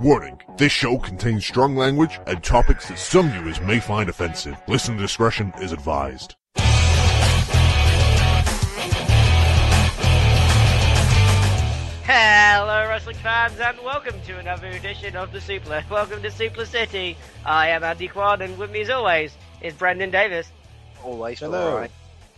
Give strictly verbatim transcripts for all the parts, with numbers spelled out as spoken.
Warning, this show contains strong language and topics that some viewers may find offensive. Listener discretion is advised. Hello wrestling fans and welcome to another edition of the Supla. Welcome to Supla City. I am Andy Kwan and with me as always is Brendan Davis. Always. Hello. Right.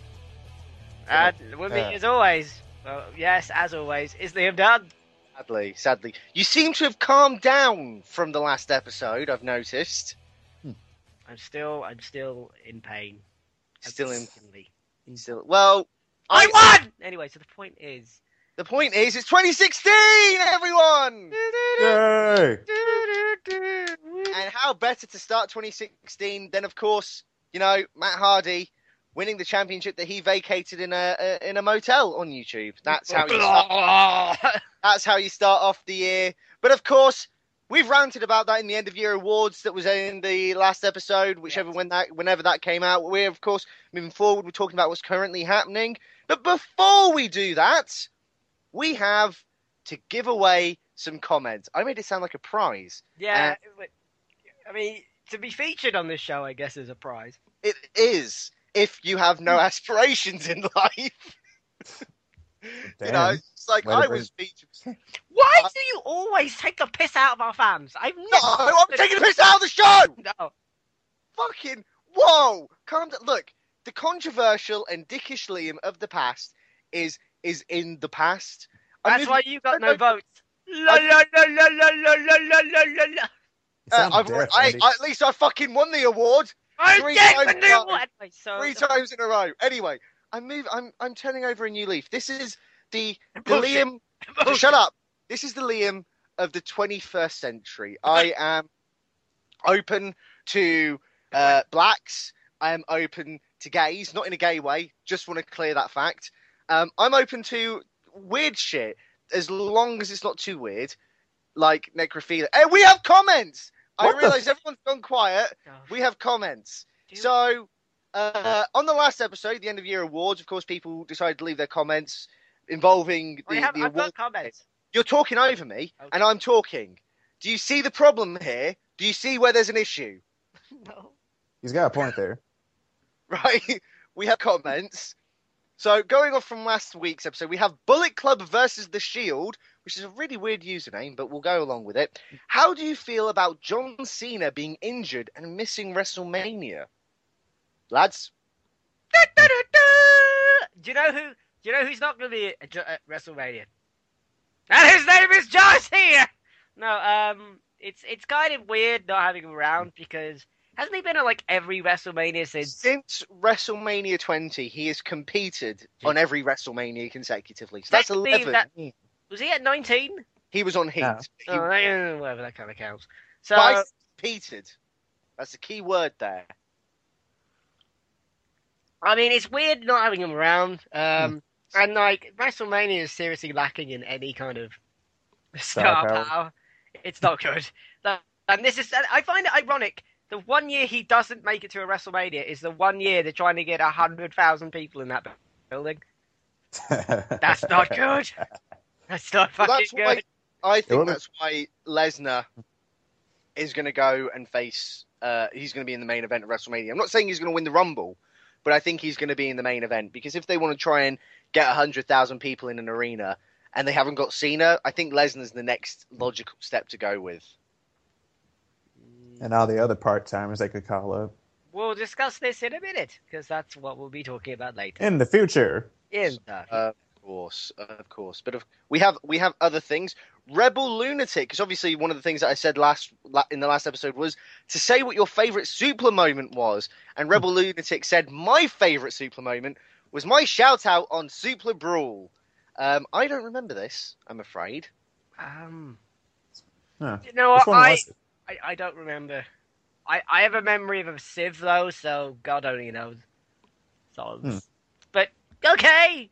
And with me Uh. as always, well, yes, as always, is Liam Dunn. Sadly, sadly. You seem to have calmed down from the last episode, I've noticed. I'm still, I'm still in pain. Still in... Constantly. Still... Well... I, I won! Anyway, so the point is... The point is, it's twenty sixteen, everyone! Yay! And how better to start twenty sixteen than, of course, you know, Matt Hardy winning the championship that he vacated in a, a in a motel on YouTube. That's how you start, that's how you start off the year. But of course, we've ranted about that in the end of year awards that was in the last episode, whichever Yes. when that whenever that came out. We're of course moving forward. We're talking about what's currently happening. But before we do that, we have to give away some comments. I made it sound like a prize. Yeah, but, I mean, to be featured on this show, I guess, is a prize. It is. If you have no aspirations in life. You know, it's like Way to I bring- was featured. Why Uh, do you always take a piss out of our fans? I've never... No, I'm taking the piss out of the show! No. Fucking, whoa! Calm down. Look, the controversial and dickish Liam of the past is is in the past. I'm That's moving- why you got no, no no, votes. La la la la la la la la la la la. You Uh, sound I've, deaf, I, Andy. I, at least I fucking won the award I'm Three getting times the new vote. one. Anyway, so three times in a row. Anyway, I'm move, I'm I'm turning over a new leaf. This is the the Bullshit. Liam. Bullshit. Shut up. This is the Liam of the twenty-first century. I am open to uh, blacks. I am open to gays, not in a gay way. Just want to clear that fact. Um, I'm open to weird shit as long as it's not too weird, like necrophilia. Hey, we have comments. I What the realise everyone's gone quiet. Oh, We have comments. dude. So, uh, on the last episode, the end of year awards, of course, people decided to leave their comments involving I the, have, the I've award. got comments. You're talking over me, Okay. and I'm talking. Do you see the problem here? Do you see where there's an issue? No. He's got a point there. Right? We have comments. So, going off from last week's episode, we have Bullet Club versus The Shield, which is a really weird username, but we'll go along with it. How do you feel about John Cena being injured and missing WrestleMania? Lads? Do you know who? Do you know who's not going to be at, at WrestleMania? And his name is John Cena. No, um, it's it's kind of weird not having him around because hasn't he been at like every WrestleMania since? Since WrestleMania twenty, he has competed on every WrestleMania consecutively. So that's Technically, eleven. that- Was he at nineteen? He was on Heat. No. He, Oh, eh, whatever that kind of counts. So but I said competed. That's the key word there. I mean, it's weird not having him around. Um, Hmm. and like WrestleMania is seriously lacking in any kind of star Star power. power. It's not good. That- And this is, I find it ironic. The one year he doesn't make it to a WrestleMania is the one year they're trying to get a hundred thousand people in that building. That's not good. That's not Well, fucking that's good. why I think would've- that's why Lesnar is going to go and face. Uh, he's going to be in the main event of WrestleMania. I'm not saying he's going to win the Rumble, but I think he's going to be in the main event because if they want to try and get a hundred thousand people in an arena and they haven't got Cena, I think Lesnar's the next logical step to go with. And all the other part-timers they could call up. We'll discuss this in a minute because that's what we'll be talking about later. In the future. In the Uh, of course, of course. But of, we have we have other things. Rebel Lunatic, because obviously one of the things that I said last la- in the last episode was to say what your favourite Supla moment was. And Rebel Lunatic said my favourite Supla moment was my shout out on Supla Brawl. Um, I don't remember this, I'm afraid. um, Huh. you know Which what? one I, was it? I I don't remember. I I have a memory of a Civ though, so God only knows. So, Hmm. but okay.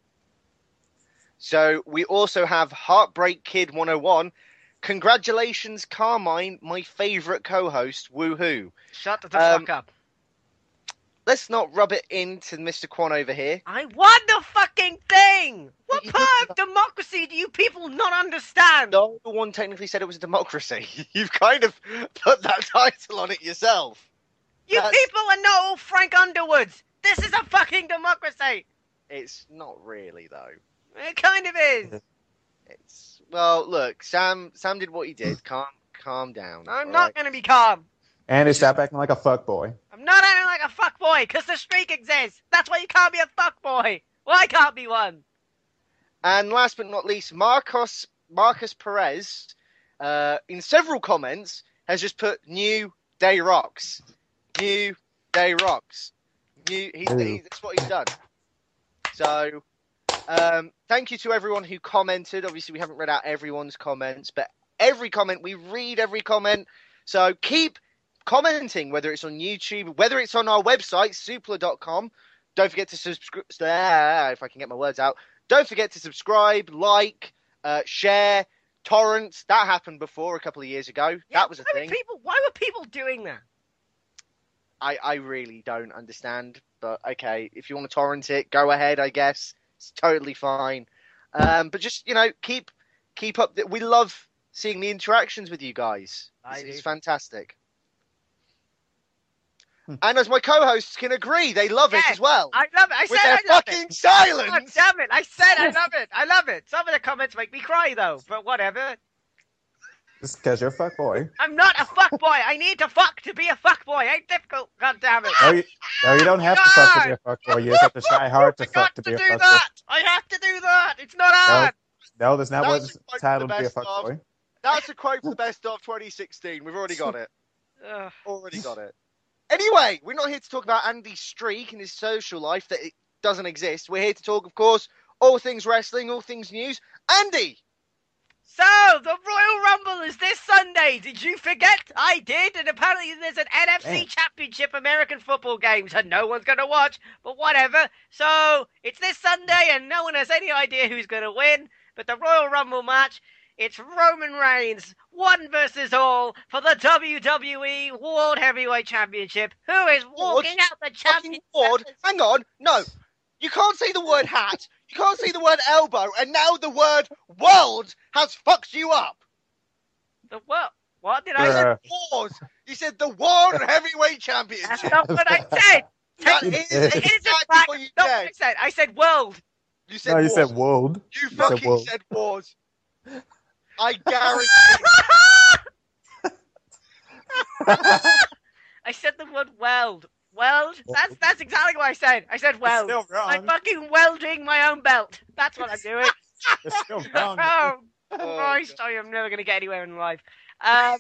So we also have Heartbreak Kid one oh one. Congratulations, Carmine, my favourite co-host. Woohoo. Shut the Um, fuck up. let's not rub it into Mister Quan over here. I won the fucking thing! What You- part of democracy do you people not understand? No one technically said it was a democracy. You've kind of put that title on it yourself. You That's- people are not all Frank Underwoods. This is a fucking democracy. It's not really, though. It kind of is. It's well, look, Sam. Sam did what he did. Calm, calm down. I'm all not right? going to be calm. Andy, stop acting like a fuckboy. I'm not acting like a fuckboy, because the streak exists. That's why you can't be a fuckboy. Well, I can't be one. And last but not least, Marcos Marcus Perez, uh, in several comments, has just put "New Day Rocks." New Day Rocks. New. He's, Ooh. he, that's what he's done. So, um, thank you to everyone who commented. Obviously, we haven't read out everyone's comments, but every comment, we read every comment. So keep commenting, whether it's on YouTube, whether it's on our website, supla dot com. Don't forget to subscribe. If I can get my words out. Don't forget to subscribe, like, uh, share, torrents. That happened before a couple of years ago. Yeah, that was a why thing. Were people, why were people doing that? I, I really don't understand. But okay, if you want to torrent it, go ahead, I guess. It's totally fine. Um, but just, you know, keep keep up. The, we love seeing the interactions with you guys. I It's, do. it's fantastic. Hmm. And as my co-hosts can agree, they love it Yeah, as well. I love it. I with said their I love fucking it. silence. God damn it. I said I love it. I love it. Some of the comments make me cry, though. But whatever. Just because you're a fuckboy. I'm not a fuckboy. I need to fuck to be a fuckboy. Ain't difficult. God damn it. No, you, no, you don't have to fuck to be a fuckboy. You just have to try hard to I fuck got to to be a do fuckboy. that. I have to do that. It's not No, hard. no, that's not That's what's a quote entitled from to the be a best of. fuckboy. That's a quote from the best of twenty sixteen. We've already got it. Ugh. Already got it. Anyway, we're not here to talk about Andy's streak and his social life that it doesn't exist. We're here to talk, of course, all things wrestling, all things news. Andy! So, the Royal Rumble is this Sunday. Did you forget? I did, and apparently there's an N F C Damn. Championship American football game, so no one's going to watch, but whatever. So, it's this Sunday, and no one has any idea who's going to win, but the Royal Rumble match, it's Roman Reigns, one versus all, for the W W E World Heavyweight Championship. Who is walking out the Fucking champion? Ward. Hang on. No. You can't say the word hat. You can't say the word elbow. And now the word world has fucked you up. The what? What did I say? Bruh. Wars. You said the World Heavyweight That's Championship. not what I said. That You is did. It is in exactly fact what you not what I said. said. I said world. You said No, you wars. said world. You said fucking world. said wars. I guarantee. I said the word weld. Weld? That's that's exactly what I said. I said weld. Still wrong. I'm fucking welding my own belt. That's what I'm doing. You're still wrong. Oh, Oh, Christ, I am never going to get anywhere in life. Um,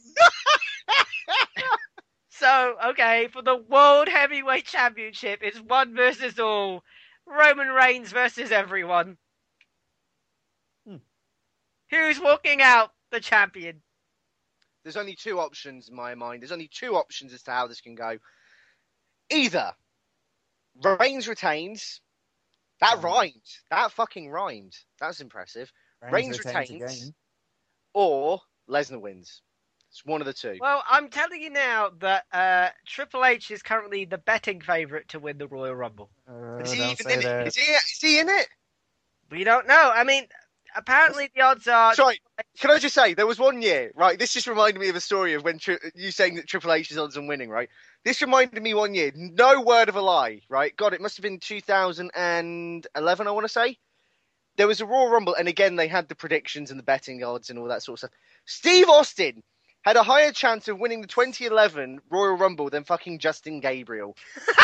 so, okay, for the World Heavyweight Championship, it's one versus all. Roman Reigns versus everyone. Hmm. Who's walking out the champion? There's only two options in my mind. There's only two options as to how this can go. Either Reigns retains. That Oh. rhymed. That fucking rhymed. That's impressive. Reigns retains. again. Or Lesnar wins. It's one of the two. Well, I'm telling you now that uh, Triple H is currently the betting favourite to win the Royal Rumble. Uh, is he don't even say in it? that. Is he, is he in it? We don't know. I mean, apparently the odds are... Sorry, can I just say, there was one year, right? This just reminded me of a story of when tri- you saying that Triple H is odds on winning, right? This reminded me one year, no word of a lie, right? God, it must have been two thousand eleven, I want to say. There was a Royal Rumble, and again, they had the predictions and the betting odds and all that sort of stuff. Steve Austin had a higher chance of winning the twenty eleven Royal Rumble than fucking Justin Gabriel.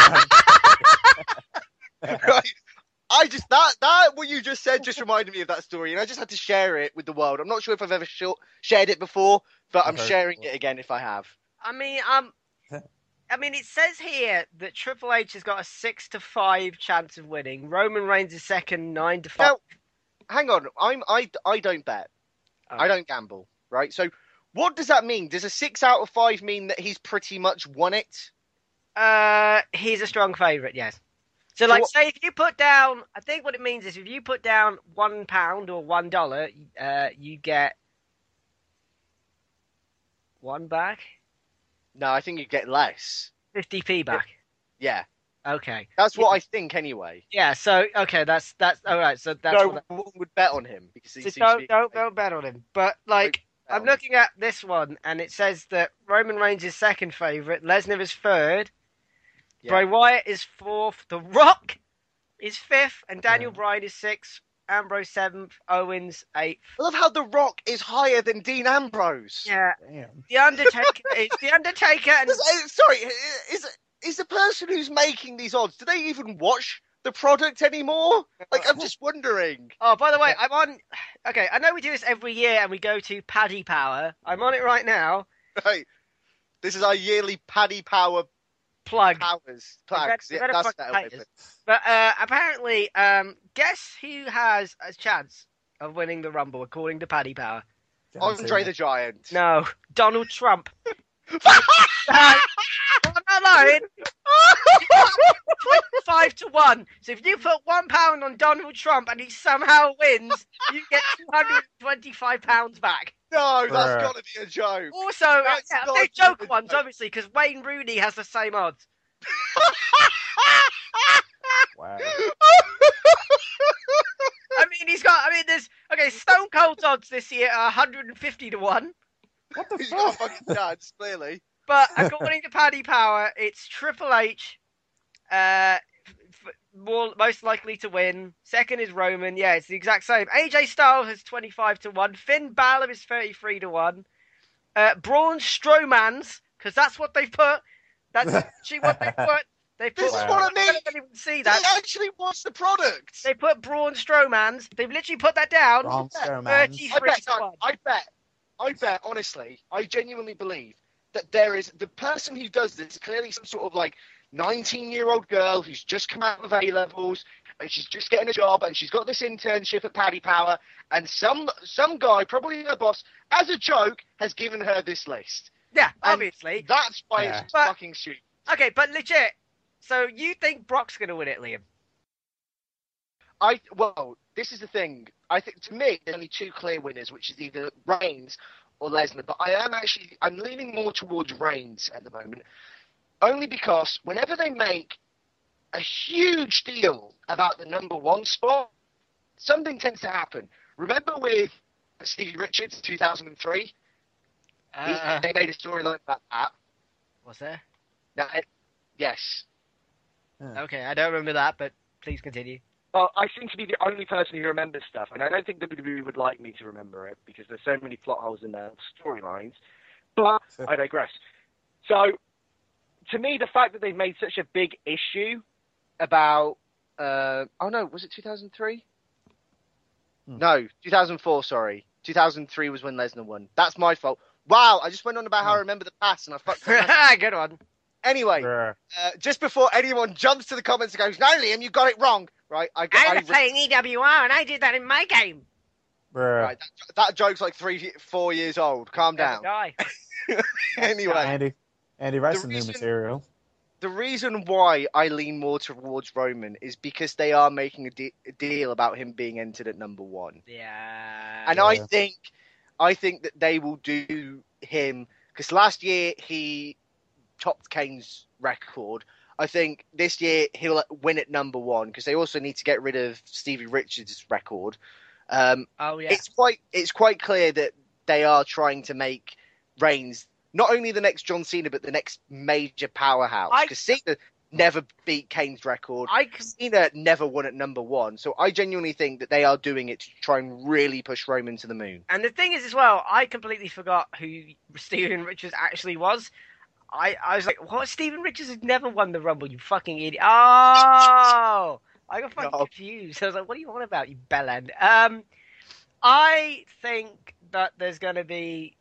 Right? I just, that, that, what you just said just reminded me of that story, and I just had to share it with the world. I'm not sure if I've ever sh- shared it before, but I'm I've heard sharing it before. it again if I have. I mean, um... I mean, it says here that Triple H has got a six to five chance of winning. Roman Reigns is second, nine to five. Now, hang on, I'm, I, I don't bet. Oh. I don't gamble, right? So, what does that mean? Does a six out of five mean that he's pretty much won it? Uh, he's a strong favourite, yes. So, like, what- say if you put down, I think what it means is if you put down one pound or one dollar, uh, you get one back, No, I think you get less. fifty p back. Yeah. Okay. That's what I think anyway. Yeah. So okay, that's that's all right. So that's No what that, one would bet on him because he so seems don't to be. don't don't bet on him. But like, bet I'm on him. looking at this one, and it says that Roman Reigns is second favorite, Lesnar is third, Yeah. Bray Wyatt is fourth, The Rock is fifth, and Daniel Yeah. Bryan is sixth. Ambrose seventh, Owens eighth. I love how The Rock is higher than Dean Ambrose. Yeah, Damn. The Undertaker is The Undertaker, and Is- uh, Sorry, is is the person who's making these odds? Do they even watch the product anymore? Like, I'm just wondering. oh, by the way, I'm on. Okay, I know we do this every year, and we go to Paddy Power. I'm on it right now. Right, this is our yearly Paddy Power Plug. powers. We better- Plugs. we Yeah, better that's fuck better way haters. of it. But uh, apparently, um, guess who has a chance of winning the Rumble according to Paddy Power? John Andre Cena. the Giant. No, Donald Trump. Uh, I'm not lying. Five to one. So if you put one pound on Donald Trump and he somehow wins, you get two hundred and twenty-five pounds back. No, that's Bruh. got to be a joke. Also, That's yeah, not they're even joke a ones, joke. obviously, because Wayne Rooney has the same odds. Wow. I mean, he's got. I mean, there's okay. Stone Cold's odds this year are one hundred fifty to one. What the He's got a fuck? fucking chance, clearly. But according to Paddy Power, it's Triple H, uh, f- f- more most likely to win. Second is Roman. Yeah, it's the exact same. A J Styles is twenty-five to one. Finn Balor is thirty-three to one. Uh, Braun Strowman's, because that's what they put. That's actually what they put. They put. This is Wow. what I I mean. don't even see He that. actually wants the product. They put Braun Strowman's. They've literally put that down. Braun Yeah, Strowman. thirty. I bet, Three to one. I bet, I bet, honestly, I genuinely believe that there is the person who does this is clearly some sort of like nineteen-year-old girl who's just come out of A levels and she's just getting a job and she's got this internship at Paddy Power and some some guy, probably her boss, as a joke, has given her this list. Yeah, And obviously. That's why Yeah. it's But- fucking stupid. Okay, but legit. So you think Brock's gonna win it, Liam? I well, this is the thing. I think to me, there's only two clear winners, which is either Reigns or Lesnar. But I am actually I'm leaning more towards Reigns at the moment, only because whenever they make a huge deal about the number one spot, something tends to happen. Remember with Stevie Richards in two thousand three? He- Uh, they made a storyline about that. was there? Now, it- yes. Okay, I don't remember that, but please continue. Well, I seem to be the only person who remembers stuff, and I don't think W W E would like me to remember it because there's so many plot holes in their storylines. But I digress. So, to me, the fact that they've made such a big issue About uh, oh no, was it two thousand three? Hmm. No, two thousand four. Sorry, two thousand three was when Lesnar won. That's my fault. Wow, I just went on about how I remember the past and I fucked up. Good one. Anyway, Bruh. uh, just before anyone jumps to the comments and goes, "No, Liam, you got it wrong," right? I got I I was playing E W R and I did that in my game. Bruh. right. That, that joke's like three, four years old. Calm down. Die. Anyway, Andy. Andy, write some new reason- material. the reason why I lean more towards Roman is because they are making a, de- a deal about him being entered at number one. Yeah. And I Yeah. think, I think that they will do him because last year he topped Kane's record. I think this year he'll win at number one because they also need to get rid of Stevie Richards' record. Um, Oh yeah. It's quite, it's quite clear that they are trying to make Reigns not only the next John Cena but the next major powerhouse. I- Because Cena never beat Kane's record. I can, Cena never won at number one, so I genuinely think that they are doing it to try and really push Roman to the moon. and the thing is as well, I completely forgot who Steven Richards actually was. I, I was like, what? Steven Richards has never won the Rumble, you fucking idiot. Oh! I got fucking No. confused. I was like, what are you on about, you bellend? Um, I think that there's going to be...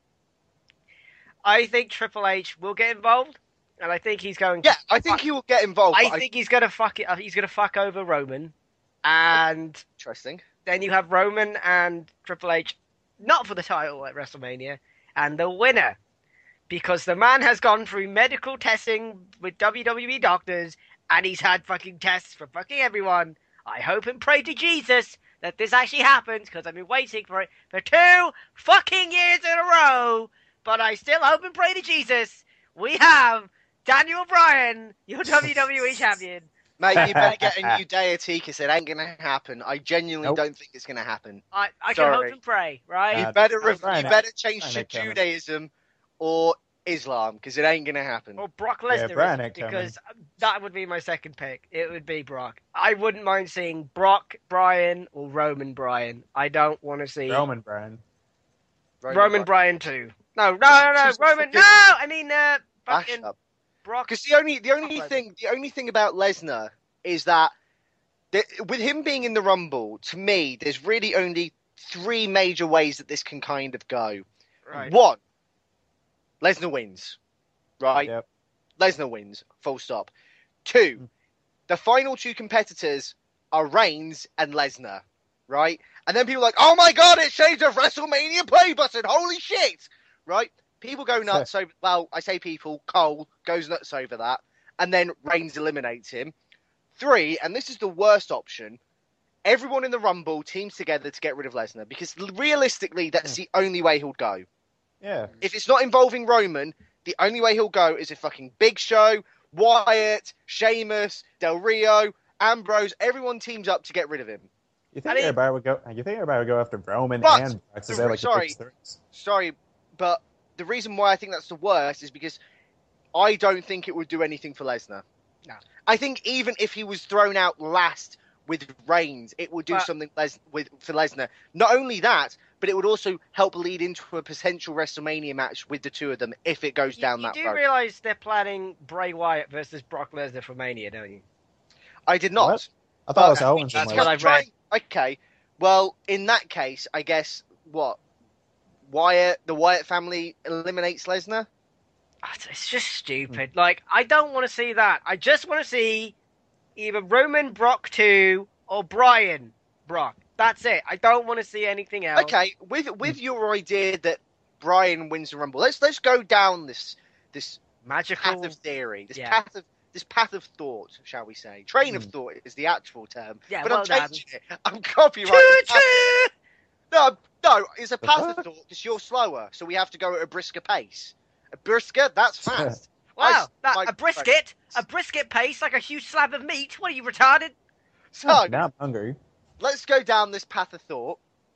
I think Triple H will get involved, and I think he's going to... Yeah, I think he will get involved. I but think he's going to fuck it up. He's going to fuck over Roman, and interesting. then you have Roman and Triple H, not for the title at WrestleMania, and the winner. Because the man has gone through medical testing with W W E doctors, and he's had fucking tests for fucking everyone. I hope and pray to Jesus that this actually happens, because I've been waiting for it for two fucking years in a row. But I still hope and pray to Jesus we have Daniel Bryan, your W W E champion. Mate, you better get a new deity because it ain't gonna happen. I genuinely Nope. don't think it's gonna happen. I, I can Sorry. hope and pray, right? You Uh, better uh, rev- Brian, you better change Brian to ain't coming. Judaism or Islam because it ain't gonna happen. Or Brock Yeah, Lesnar, Brian is, ain't coming. because that would be my second pick. It would be Brock. I wouldn't mind seeing Brock Bryan or Roman Bryan. I don't want to see Roman Bryan. Roman Bryan too. No, no, no, no, Just Roman. fucking- No, I mean uh, Bash fucking up. Brock. Because the only the only Brock Lesnar. thing the only thing about Lesnar is that the, with him being in the Rumble, to me, there's really only three major ways that this can kind of go. Right. One, Lesnar wins, right? Yep. Lesnar wins, full stop. Two, the final two competitors are Reigns and Lesnar, right? And then people are like, oh my god, it changed the WrestleMania play button, holy shit, right? People go nuts over, well, I say people, Cole goes nuts over that, and then Reigns eliminates him. Three, and this is the worst option, everyone in the Rumble teams together to get rid of Lesnar, because realistically, that's the only way he'll go. Yeah. If it's not involving Roman, the only way he'll go is if fucking Big Show, Wyatt, Sheamus, Del Rio, Ambrose, everyone teams up to get rid of him. You I think mean- everybody would go? You think everybody would go after Roman But- and Brock? Is that like the sorry. big threats? Sorry, but the reason why I think that's the worst is because I don't think it would do anything for Lesnar. No. I think even if he was thrown out last with Reigns, it would do But- something Les- with for Lesnar. Not only that, but it would also help lead into a potential WrestleMania match with the two of them if it goes You, down you that do road. realise they're planning Bray Wyatt versus Brock Lesnar for Mania, don't you? I did not. What? I thought it was But- Owens. That's and what like, I've read. Okay, well, in that case, I guess what Wyatt, the Wyatt family eliminates Lesnar. Ah, It's it's just stupid. Like, I don't want to see that. I just want to see either Roman Brock two or Bryan Brock. That's it. I don't want to see anything else. Okay, with with your idea that Bryan wins the Rumble, let's let's go down this this Magical. path of theory, this Yeah. path of this path of thought, shall we say? Train of thought is the actual term, Yeah, but well I'm done. changing it. I'm copyrighting. Choo choo! No, no, it's a The path fuck? of thought because you're slower, so we have to go at a brisker pace. A brisker, that's fast. Wow, I- that, my- a brisket, a brisket pace like a huge slab of meat. What are you retarded? So now I'm hungry. let's go down this path of thought.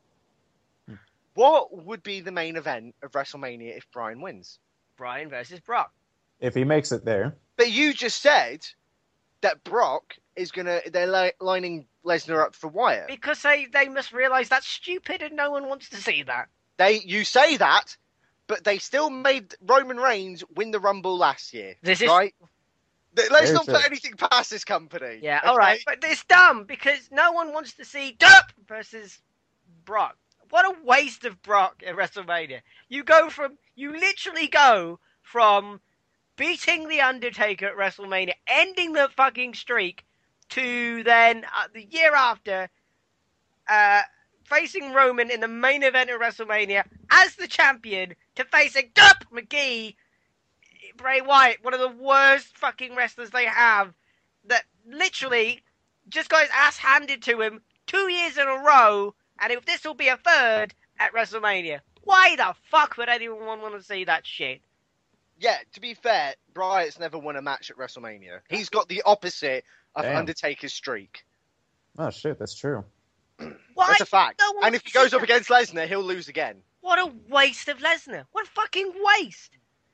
Hmm. What would be the main event of WrestleMania if Bryan wins? Bryan versus Brock. If he makes it there, But you just said that Brock is gonna. They're li- lining Lesnar up for Wyatt. Because they, they must realise that's stupid and no one wants to see that. They, you say that, but they still made Roman Reigns win the Rumble last year, This is right? Th- Let's Very not true. put anything past this company. Yeah, okay? all right, but it's dumb because no one wants to see Derp versus Brock. What a waste of Brock at WrestleMania. You go from, you literally go from beating The Undertaker at WrestleMania, ending the fucking streak, to then uh, the year after, uh, facing Roman in the main event of WrestleMania as the champion to facing Derp McGee, Bray Wyatt, one of the worst fucking wrestlers they have, that literally just got his ass handed to him two years in a row, and if this will be a third at WrestleMania. Why the fuck would anyone want to see that shit? Yeah, to be fair, Bryan's never won a match at WrestleMania. He's got the opposite of Damn. Undertaker's streak. oh shit, that's true. Why? That's a fact. No one And if he wants to goes see up that. against Lesnar, he'll lose again. What a waste of Lesnar. What a fucking waste.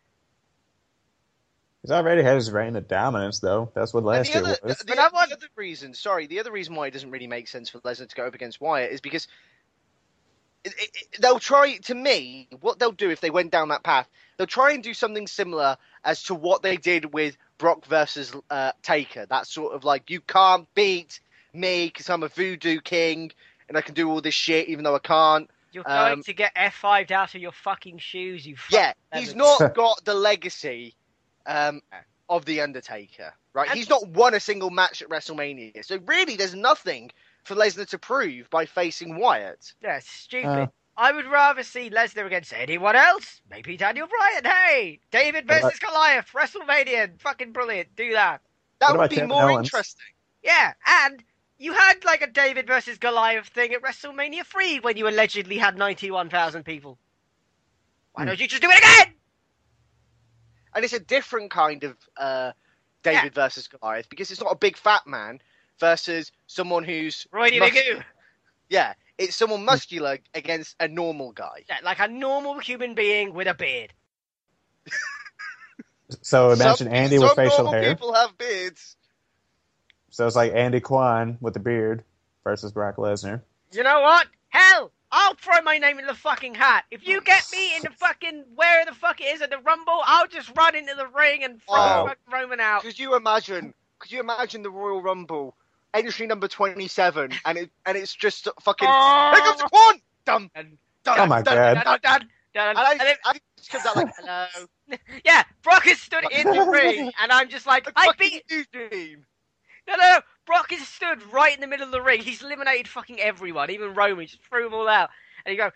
He's already had his reign of dominance, though. That's what And last the year other, was. the, But the I want- other reason, sorry, the other reason why it doesn't really make sense for Lesnar to go up against Wyatt is because it, it, it- they'll try, to me, what they'll do if they went down that path, they'll try and do something similar as to what they did with Brock versus uh, Taker. That sort of like, you can't beat me because I'm a voodoo king and I can do all this shit even though I can't. You're going Um, to get F fived out of your fucking shoes, you fucking Yeah, he's not got the legacy um, of The Undertaker, right? And- He's not won a single match at WrestleMania. So really, there's nothing for Lesnar to prove by facing Wyatt. Yeah, it's stupid. Uh. I would rather see Lesnar against anyone else. Maybe Daniel Bryan. Hey, David What versus Goliath. WrestleMania. Fucking brilliant. Do that. That What would about be Kevin more Owens? interesting. Yeah, and you had like a David versus Goliath thing at WrestleMania three when you allegedly had ninety-one thousand people. Why Hmm. don't you just do it again? and it's a different kind of uh, David Yeah. versus Goliath because it's not a big fat man versus someone who's Roy mus- Magoo. yeah, it's someone muscular against a normal guy. Yeah, like a normal human being with a beard. So imagine some, Andy some with facial normal hair. people have beards. So it's like Andy Kwan with the beard versus Brock Lesnar. You know what? Hell, I'll throw my name in the fucking hat. If you get me in the fucking where the fuck it is at the Rumble, I'll just run into the ring and throw Oh. fucking Roman out. Could you imagine? Could you imagine the Royal Rumble entry number twenty-seven, and it and it's just fucking Oh. here comes the Quan, dum, And dum, Oh my dum, God. dum, dun, dum. dun, dun, And I, and then- I just comes out like hello. yeah, Brock is stood in the ring, and I'm just like, I Fucking beat. Eugene. No, no, no. Brock is stood right in the middle of the ring. He's eliminated fucking everyone, even Roman. He just threw them all out. And he go,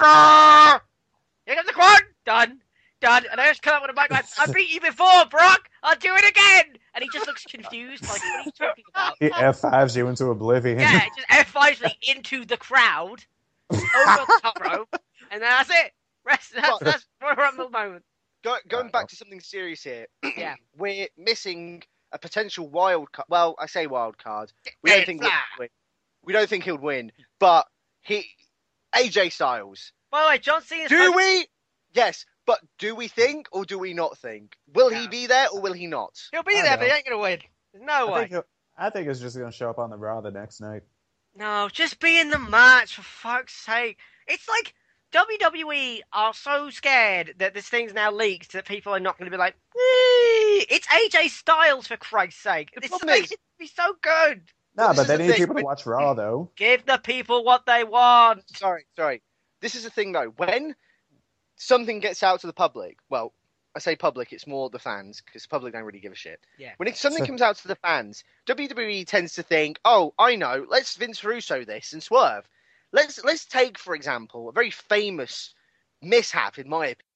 Grrr! Here comes the quad. Done. Done. And I just come up with a mic like, I beat you before, Brock. I'll do it again. And he just looks confused, like, what are you talking about? He F fives you into oblivion. Yeah, it just F fives me into the crowd, over the top rope, and then that's it. Rest, that's, that's Royal Rumble moment. Go, going Wow. back to something serious here. Yeah. We're missing a potential wild card. Well, I say wild card. We Dead don't think he'll flat. win. We don't think he'll win. But he, A J Styles. By the way, John Cena's Do supposed- we? Yes. But do we think or do we not think? Will he No. be there or will he not? He'll be I there, but he know. ain't gonna win. There's no I way. think, he'll- I think it's just going to show up on the Raw the next night. No, just be in the match, for fuck's sake. It's like W W E are so scared that this thing's now leaked that people are not going to be like, "Whee!" It's A J Styles, for Christ's sake. The This problem makes is- it be so good. No, this but is they the need thing, people to when- watch Raw, though. Give the people what they want. Sorry, sorry. This is the thing though. When something gets out to the public, well, I say public, it's more the fans because the public don't really give a shit. Yeah. When it, something comes out to the fans, W W E tends to think, "Oh, I know. Let's Vince Russo this and Swerve. Let's let's take for example a very famous mishap in my opinion.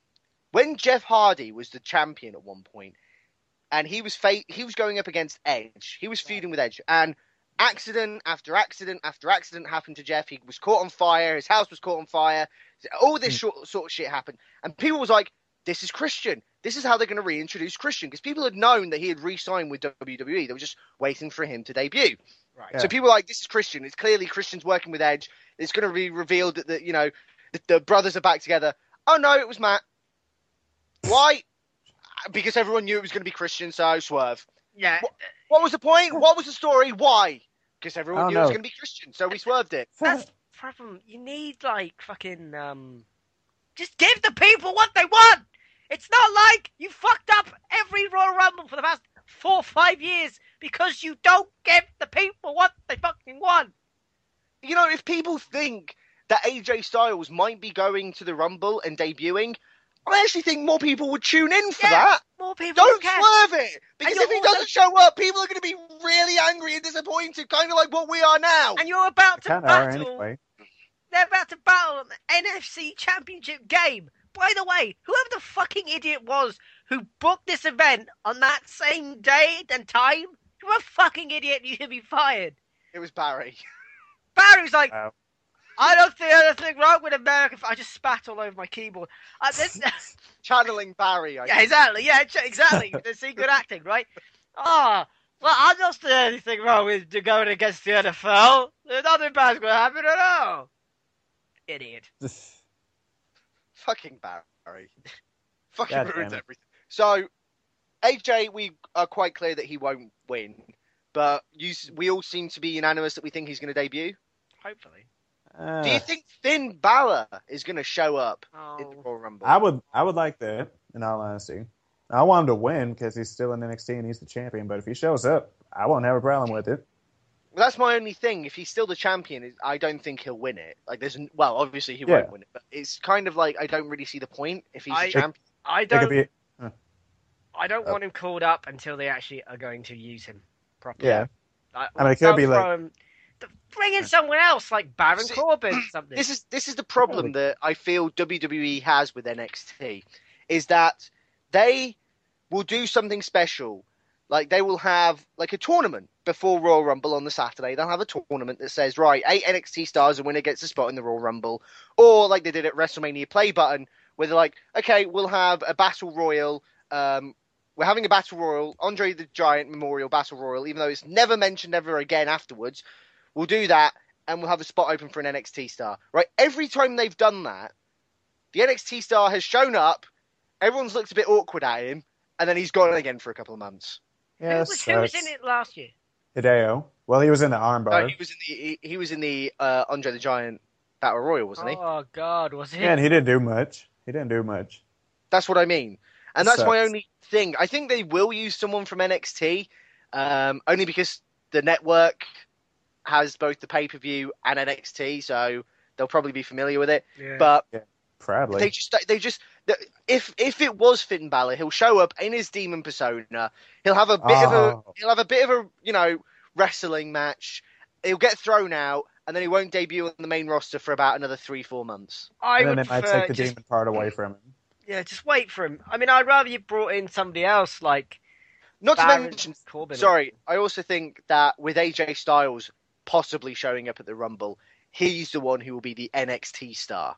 When Jeff Hardy was the champion at one point, and he was fa- he was going up against Edge. He was feuding with Edge, and accident after accident after accident happened to Jeff. He was caught on fire. His house was caught on fire. All this sort, sort of shit happened, and people was like, "This is Christian. This is how they're going to reintroduce Christian," because people had known that he had re-signed with W W E. They were just waiting for him to debut. Right. Yeah. So people were like, "This is Christian. It's clearly Christian's working with Edge. It's going to be revealed that the, you know the, the brothers are back together." Oh no, it was Matt. Why? Because everyone knew it was going to be Christian, so Swerve. Yeah. What was the point? What was the story? Why? Because everyone Oh, knew it was no. going to be Christian, so we swerved it. That's the problem. You need, like, fucking, um... just give the people what they want! It's not like you fucked up every Royal Rumble for the past four or five years because you don't give the people what they fucking want. You know, if people think that A J Styles might be going to the Rumble and debuting, I actually think more people would tune in for Yeah, that. More people Don't care. swerve it! Because you're if he also- doesn't show up, people are going to be really angry and disappointed, kind of like what we are now. And you're about to Kind of are battle. anyway. They're about to battle an N F C Championship game. By the way, whoever the fucking idiot was who booked this event on that same day and time, you're a fucking idiot. You should be fired. It was Barry. Barry's like, Wow. I don't think there's anything wrong with America. I just spat all over my keyboard. Uh, this, Channeling Barry, I yeah, think. exactly. Yeah, ch- exactly. They see good acting, right? Ah, well, I don't see anything wrong with going against the N F L. There's nothing bad's going to happen at all. Idiot. Fucking Barry. Fucking God ruins damn it. everything. So, A J, we are quite clear that he won't win, but you, s- we all seem to be unanimous that we think he's going to debut. Hopefully. Uh, Do you think Finn Balor is going to show up in the Oh. Royal Rumble? I would, I would like that. In all honesty, I want him to win because he's still in N X T and he's the champion. But if he shows up, I won't have a problem with it. Well, that's my only thing. If he's still the champion, is- I don't think he'll win it. Like, there's n- well, obviously he Yeah. won't win it, but it's kind of like I don't really see the point if he's I- the champion. I It could don't. be, I don't Uh, want him called up until they actually are going to use him properly. yeah. Like, I mean, it could don't be like- throw him- th- bring in someone else like Baron See, Corbin or something. This is this is the problem that I feel W W E has with N X T, is that they will do something special. Like they will have like a tournament before Royal Rumble on the Saturday. They'll have a tournament that says, right, eight N X T stars, and winner gets a spot in the Royal Rumble. Or like they did at WrestleMania Play Button, where they're like, okay, we'll have a battle royal um, we're having a battle royal, Andre the Giant Memorial Battle Royal, even though it's never mentioned ever again afterwards. We'll do that, and we'll have a spot open for an N X T star. Right? Every time they've done that, the N X T star has shown up, everyone's looked a bit awkward at him, and then he's gone again for a couple of months. Yes, who, was, who was in it last year? Hideo. Well, he was in the armbar. No, he was in the he, he was in the uh, Andre the Giant Battle Royal, wasn't he? Oh God, was he? Yeah, and he didn't do much. He didn't do much. That's what I mean. And It that's my sucks. only thing. I think they will use someone from N X T, um, only because the network has both the pay-per-view and N X T, so they'll probably be familiar with it. Yeah. But Probably. they just, they just, if if it was Finn Balor, he'll show up in his demon persona. He'll have a bit of a, Oh. he'll have a bit of a, you know, wrestling match. He'll get thrown out, and then he won't debut on the main roster for about another three, four months. I and then would they might prefer take the just, demon part away from him. yeah, just wait for him. I mean, I'd rather you brought in somebody else like Not to Baron mention, Corbin. sorry, I also think that with A J Styles possibly showing up at the Rumble, he's the one who will be the N X T star.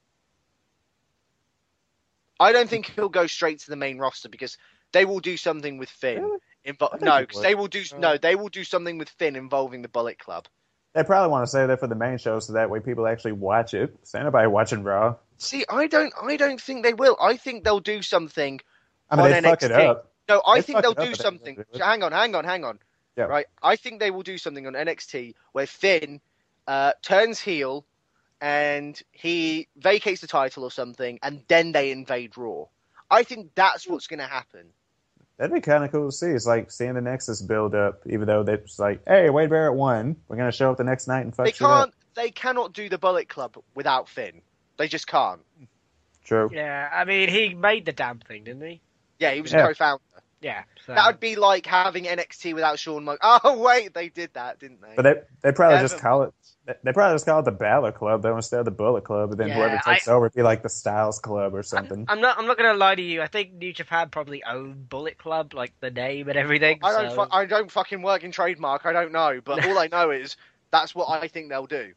I don't think he'll go straight to the main roster because they will do something with Finn. Really? Invo- think no, he because would. they will do no, they will do something with Finn involving the Bullet Club. They probably want to save that for the main show so that way people actually watch it. So anybody watching Raw. See, I don't, I don't think they will. I think they'll do something. I mean, On they fuck it N X T. up. No, I They think fuck they'll it up, do but they something. don't do it. Hang on, hang on, hang on. Yeah. Right, I think they will do something on N X T where Finn uh, turns heel and he vacates the title or something, and then they invade Raw. I think that's what's going to happen. That'd be kind of cool to see. It's like seeing the Nexus build up, even though they're just like, hey, Wade Barrett won. We're going to show up the next night and fuck They shit up. can't. They cannot do the Bullet Club without Finn. They just can't. True. Yeah, I mean, he made the damn thing, didn't he? Yeah, he was Yeah. a co-founder. Yeah. So. That would be like having N X T without Shawn Michaels. Oh wait, they did that, didn't they? But they they probably Yeah, just but- call it they- they probably just call it the Balor Club though instead of the Bullet Club, and then Yeah, whoever takes I- over be like the Styles Club or something. I'm, I'm not. I'm not going to lie to you. I think New Japan probably own Bullet Club, like the name and everything. I don't. so- Fu- I don't fucking work in trademark. I don't know, but all I know is that's what I think they'll do.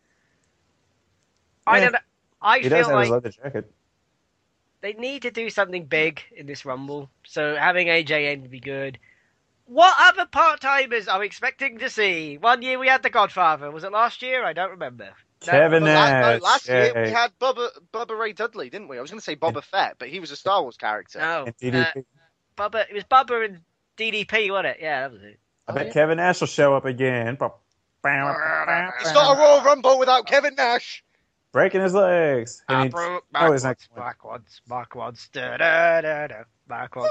I Yeah. don't. know. I he does feel have his like leather jacket. they need to do something big in this Rumble. So having A J in would be good. What other part timers are we expecting to see? One year we had the Godfather. Was it last year? I don't remember. No, Kevin But la- no, Nash. last year yeah, we had Bubba Bubba Ray Dudley, didn't we? I was going to say Boba Fett, but he was a Star Wars character. No, and D D P. uh, Bubba. It was Bubba and D D P, wasn't it? Yeah, that was it. I Oh, bet yeah. Kevin Nash will show up again. It's not a Royal Rumble without Kevin Nash. Breaking his legs. I And he- broke oh, he's backwards, not- backwards, backwards, da da da da, backwards.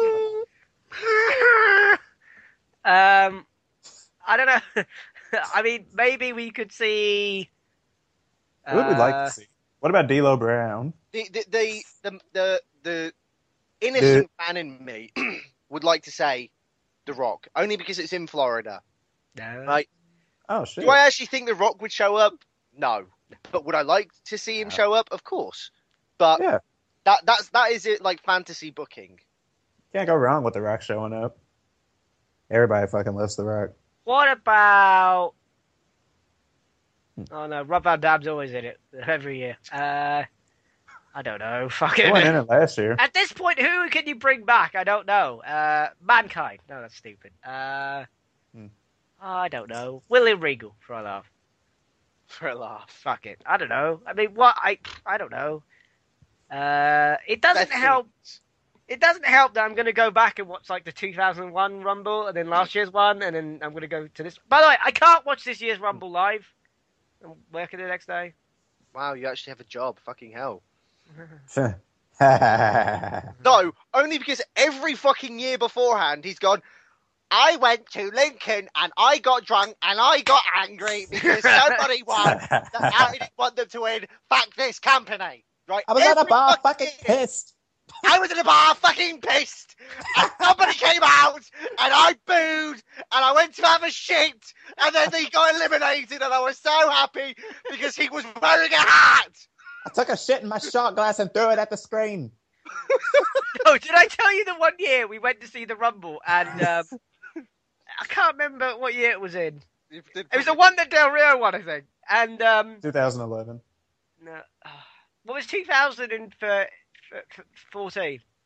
backwards. um, I don't know. I mean, maybe we could see. Who would we like uh, to see? What about D'Lo Brown? The the the the, the, the innocent fan in me would like to say The Rock, only because it's in Florida. No. Right? Oh shit! Do I actually think The Rock would show up? No. But would I like to see him show up? Of course. But Yeah, that that's that is it, like fantasy booking. can't go wrong with The Rock showing up. Everybody fucking loves The Rock. What about? Hmm. Oh no, Rob Van Dam's always in it every year. Uh, I don't know. Fuck He it. went in it last year. At this point, who can you bring back? I don't know. Uh, Mankind. No, that's stupid. Uh, Hmm. I don't know. William Regal for a laugh. For a laugh. Fuck it. I don't know. I mean, what? I I don't know. Uh, it doesn't Beth help. Phoenix. It doesn't help that I'm going to go back and watch like the two thousand one Rumble and then last year's one, and then I'm going to go to this. By the way, I can't watch this year's Rumble live. I'm working the next day. Wow, you actually have a job. Fucking hell. yeah, No, only because every fucking year beforehand he's gone, I went to Lincoln and I got drunk and I got angry because somebody won that I didn't want them to win. Fuck this company. Right? I was at a Every bar fucking year, pissed. I was in a bar fucking pissed. And somebody came out and I booed and I went to have a shit and then he got eliminated and I was so happy because he was wearing a hat. I took a shit in my shot glass and threw it at the screen. Oh, did I tell you the one year we went to see the Rumble and um, I can't remember what year it was in. It was the one that Del Rio won, I think. And um, twenty eleven. no, uh, what was two thousand fourteen?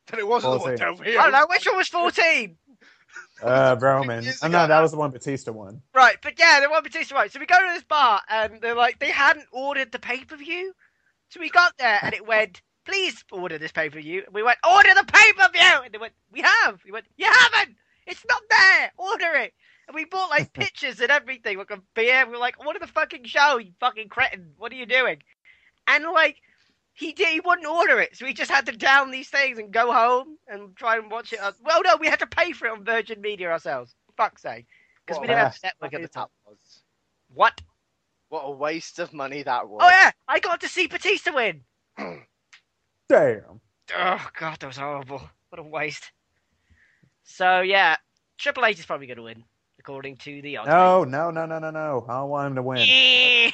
Then it wasn't the one fourteen. down here. I don't know, which one was fourteen? Uh, Roman. Years Oh, no, ago. that was the one Batista won. Right, but yeah, the one Batista right. So we go to this bar, and they're like, they hadn't ordered the pay-per-view. So we got there, and it went, please order this pay-per-view. And we went, order the pay-per-view! And they went, we have. We went, you haven't! It's not there! Order it! And we bought, like, pictures and everything, like a beer. We were like, order the fucking show, you fucking cretin. What are you doing? And, like, he did, he wouldn't order it. So we just had to down these things and go home and try and watch it. Well, no, we had to pay for it on Virgin Media ourselves. Fuck's sake. Because we What didn't a have waste a network at the that time. was. What? What a waste of money that was. Oh, yeah! I got to see Batista win! Damn. Oh, God, that was horrible. What a waste. So, yeah, Triple H is probably going to win, according to the odds. No, no, no, no, no, no. I don't want him to win. Eh.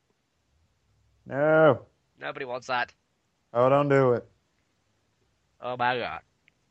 No. Nobody wants that. Oh, don't do it. Oh, my God.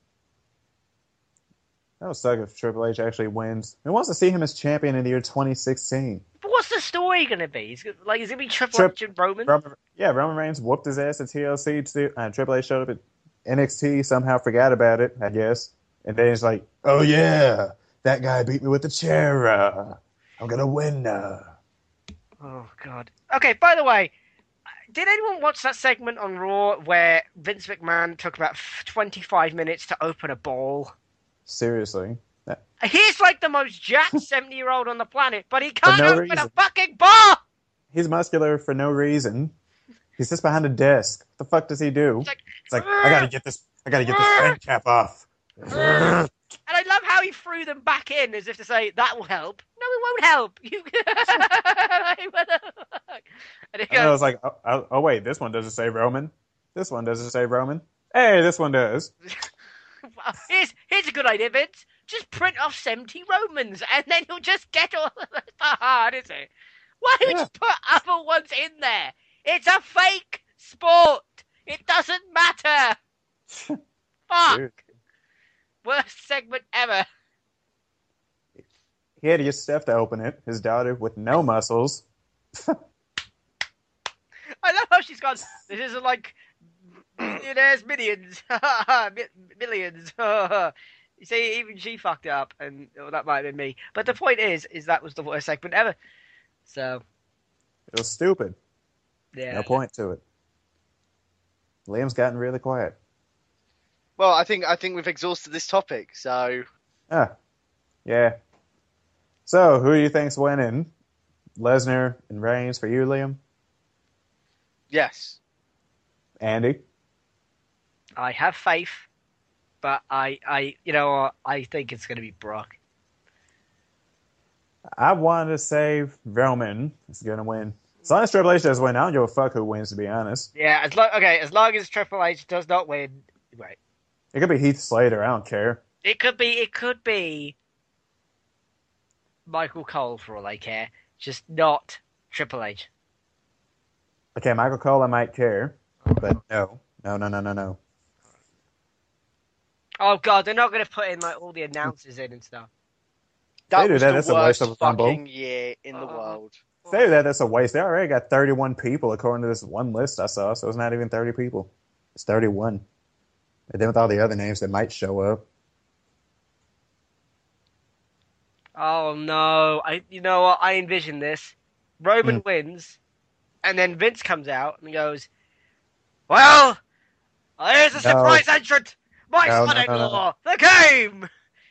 That would suck if Triple H actually wins. Who wants to see him as champion in the year twenty sixteen? But what's the story going to be? Is it, like, is it going to be Triple Trip- H and Roman? Roman, yeah, Roman Reigns whooped his ass at T L C. To, uh, Triple H showed up at N X T, somehow forgot about it, I guess. And then it's like, oh yeah, that guy beat me with the chair. Uh, I'm going to win now. Oh, God. Okay, by the way, did anyone watch that segment on Raw where Vince McMahon took about twenty-five minutes to open a ball? Seriously. That- He's like the most jacked seventy-year-old on the planet, but he can't no open reason. a fucking ball! He's muscular for no reason. He sits behind a desk. What the fuck does he do? It's like, It's like, I gotta get this, I gotta get this fan cap off. and I love how he threw them back in as if to say, that will help. No, it won't help. You... Like, what the fuck? And he And I was goes, like, oh, oh, oh wait, this one doesn't say Roman. This one doesn't say Roman. Hey, this one does. well, here's, here's a good idea, Vince. Just print off seventy Romans, and then you'll just get all... It's not hard, is it? Why would Yeah. you put other ones in there? It's a fake sport. It doesn't matter. Fuck. Dude. Worst segment ever. He had to get Steph to open it. His daughter with no muscles. I love how she's gone, this isn't like millionaires, millions. Mi- millions. You see, even she fucked it up, and well, that might have been me. But the point is, is that was the worst segment ever. So, It was stupid. yeah. No point to it. Liam's gotten really quiet. Well, I think I think we've exhausted this topic, so Ah, yeah. So, who do you think's winning? Lesnar and Reigns for you, Liam? yes. Andy? I have faith, but I, I, you know, I think it's going to be Brock. I wanted to say Roman is going to win. As long as Triple H does win, I don't give a fuck who wins, to be honest. Yeah, as long okay, as long as Triple H does not win, right? It could be Heath Slater. I don't care. It could be, it could be Michael Cole for all I care, just not Triple H. Okay, Michael Cole, I might care, but no, no, no, no, no, no. Oh God, they're not going to put in like all the announcers in and stuff. That They do was that, the that's a worst waste of a Rumble. fucking year in the Uh, world. Say that, that's a waste. They already got thirty-one people according to this one list I saw, so it's not even thirty people. It's thirty-one. And then with all the other names that might show up. Oh no! I, you know what? I envision this. Roman Mm. wins, and then Vince comes out and goes, "Well, here's a No. surprise entrant, my No, no, son-in-law, no, the game."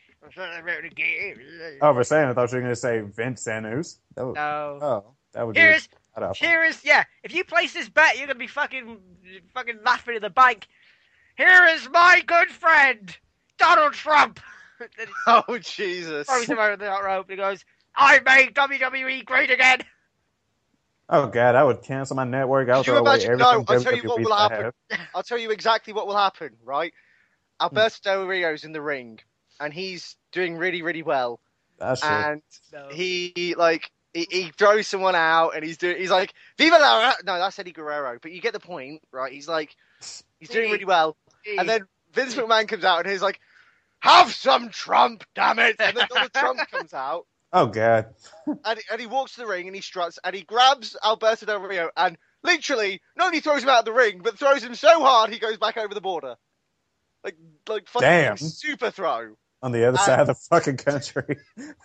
Oh, for saying, I thought you were going to say Vince Sanus. That would, No. Oh, that would Here's be god awful. here is yeah. If you place this bet, you're gonna be fucking fucking laughing at the bank. Here is my good friend, Donald Trump. Then he Oh Jesus! throws him over the rope and he goes, "I made W W E great again." Oh god, I would cancel my network. I would Could you throw away imagine- everything no, I'll tell you what W W E will I happen. have. I'll tell you exactly what will happen. Right? Alberto Del Rio's in the ring, and he's doing really, really well. That's shit. And No. he like he, he throws someone out, and he's doing. He's like, "Viva la!" No, that's Eddie Guerrero. But you get the point, right? He's like, he's doing really well. And then Vince McMahon comes out, and he's like, "Have some Trump, damn it!" And then Donald Trump comes out, Oh god. and, and he walks to the ring, and he struts, and he grabs Alberto Del Rio, and literally not only throws him out of the ring, but throws him so hard he goes back over the border. like like fucking Damn. super throw, On the other And- side of the fucking country.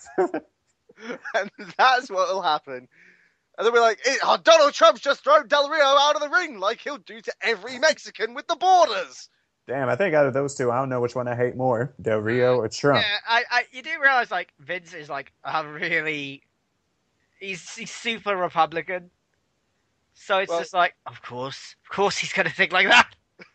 and that's what'll happen. And then we're like, "Eh, oh, Donald Trump's just thrown Del Rio out of the ring like he'll do to every Mexican with the borders." Damn, I think out of those two, I don't know which one I hate more, Del Rio or Trump. Yeah, I, I, you do realize like Vince is like a really, he's he's super Republican, so it's Well- just like, of course, of course he's gonna think like that.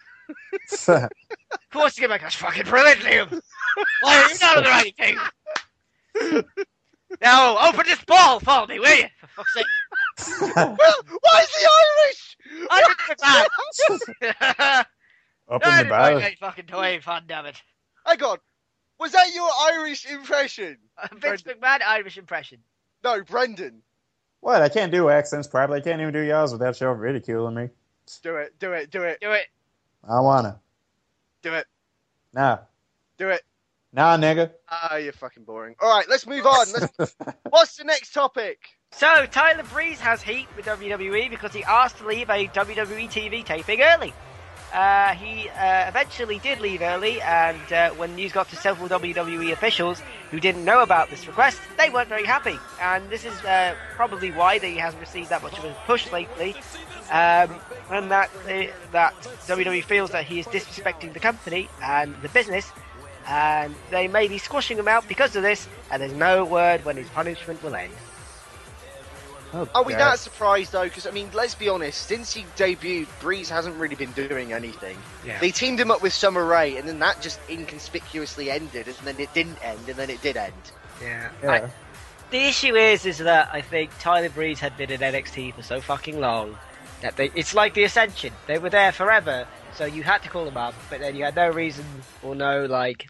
Of course he's gonna make us fucking brilliant, Liam. Why are you not the right thing? Now open this ball for me, will you? For fuck's sake! Well, why is he Irish? I'm bad. Up No, in the I battle. ain't fucking toy fun, damn it. Hang on, was that your Irish impression? Vince McMahon Irish impression. No, Brendan. What? I can't do accents, probably. I can't even do y'all's without y'all ridiculing me. Do it, do it, do it, Do it. I wanna. do it, Nah. do it. Nah, nigga. Ah, you're fucking boring. All right, let's move on. Let's, what's the next topic? So, Tyler Breeze has heat with W W E because he asked to leave a W W E T V taping early. Uh, he uh, eventually did leave early, and uh, when news got to several W W E officials who didn't know about this request, they weren't very happy. And this is uh, probably why that he hasn't received that much of a push lately. Um, and that uh, that W W E feels that he is disrespecting the company and the business, and they may be squashing him out because of this, and there's no word when his punishment will end. Oh, Are we God. that surprised though? Because I mean, let's be honest. Since he debuted, Breeze hasn't really been doing anything. Yeah. They teamed him up with Summer Rae, and then that just inconspicuously ended, and then it didn't end, and then it did end. Yeah. Yeah. I- the issue is, is that I think Tyler Breeze had been in N X T for so fucking long that they, it's like the Ascension. They were there forever, so you had to call them up, but then you had no reason or no like.